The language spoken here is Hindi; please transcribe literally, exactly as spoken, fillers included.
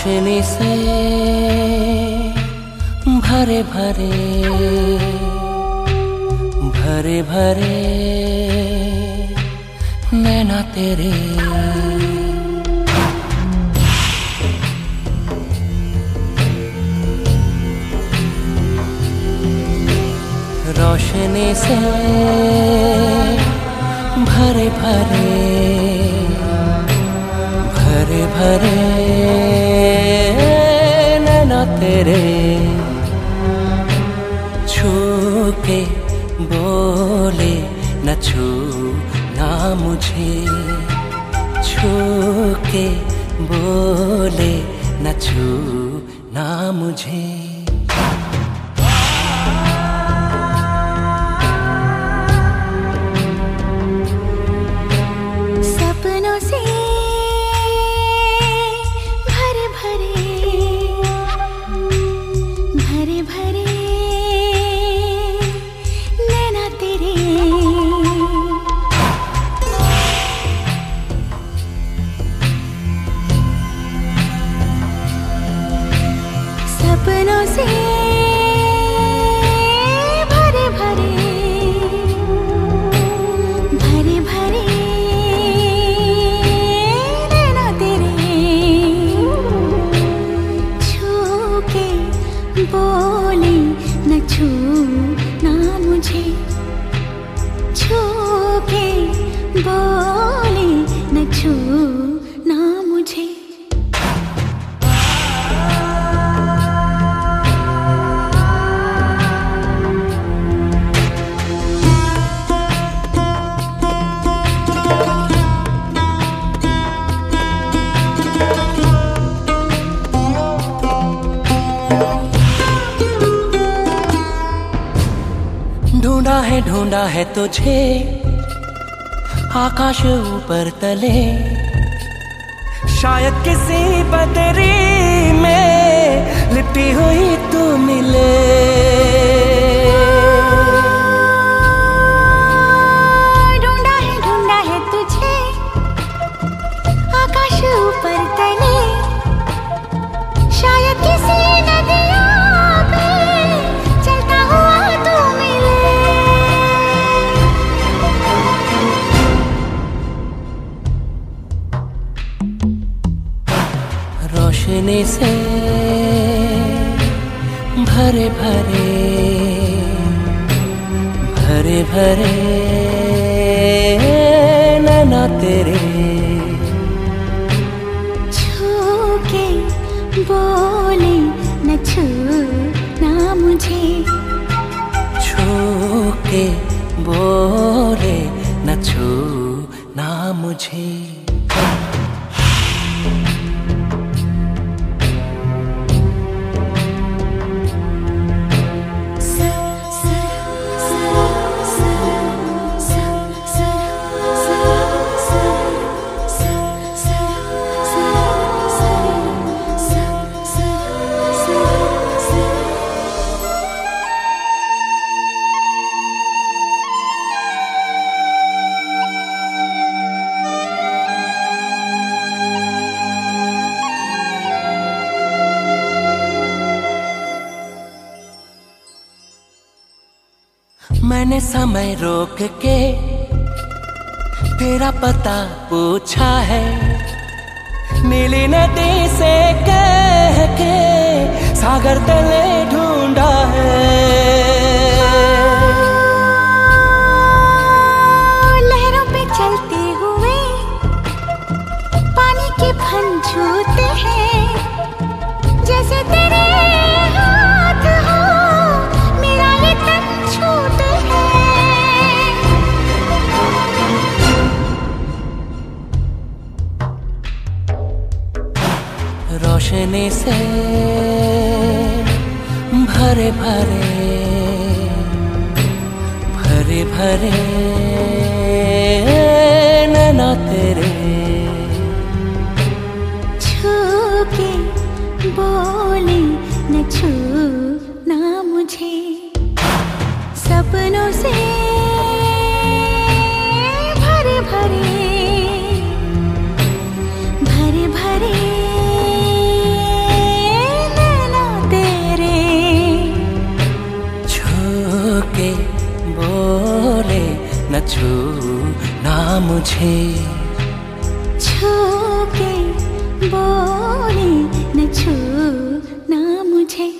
रोशनी से भरे भरे भरे भरे नैना तेरे, रोशनी से भरे भरे भरे भरे नैना तेरे, छू के बोले न छू ना मुझे, छू के बोले न छू ना मुझे। सपनों से भरे भरे भरे भरे नैना तेरे, सपनों से भरे भरे भरे भरे नैना तेरे, छू के बोले न छू ना मुझे, छू के बोले न छू ना मुझे। ढूंढा है ढूंढा है तुझे आकाश ऊपर तले, शायद किसी बदरी में लिपटी हुई तू मिले। ढूंढा है ढूंढा है तुझे आकाश ऊपर तले, शायद किसी नदिया पे चलता हुआ तू मिले। रोशनी से भरे भरे भरे भरे नैना तेरे, छू के बोले न छू ना मुझे, छू के बोले न छू ना मुझे। मैंने समय रोक के तेरा पता पूछा है, नीली नदी से कह के सागर तले ढूंढा है। लहरों पे चलते हुए पानी के फन छूते हैं, जैसे तेरे हाथ हो मेरा ये तन छूटे है। रोशनी से भरे भरे भरे भरे नैना तेरे, छू के बोले न छू ना मुझे, सपनों से भरे भरे भरे भरे के बोले न छू ना मुझे, छू के बोले न छू ना मुझे।